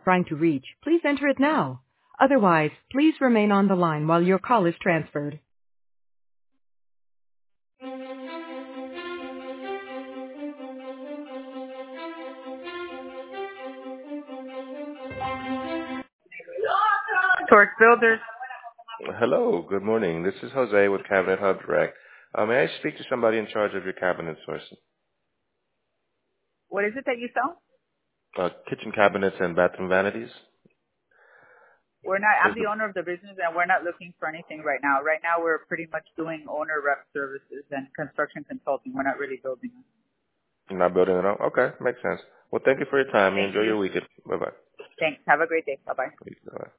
trying to reach, please enter it now. Otherwise, please remain on the line while your call is transferred. Torch Builders. Hello, good morning. This is Jose with Cabinet Hub Direct. May I speak to somebody in charge of your cabinet sourcing? What is it that you sell? Kitchen cabinets and bathroom vanities? I'm the owner of the business, and we're not looking for anything right now. Right now, we're pretty much doing owner rep services and construction consulting. We're not really building. You're not building it up? Okay, makes sense. Well, thank you for your time. Thank Enjoy you. your weekend. Bye-bye. Thanks. Have a great day. Bye-bye. Bye-bye.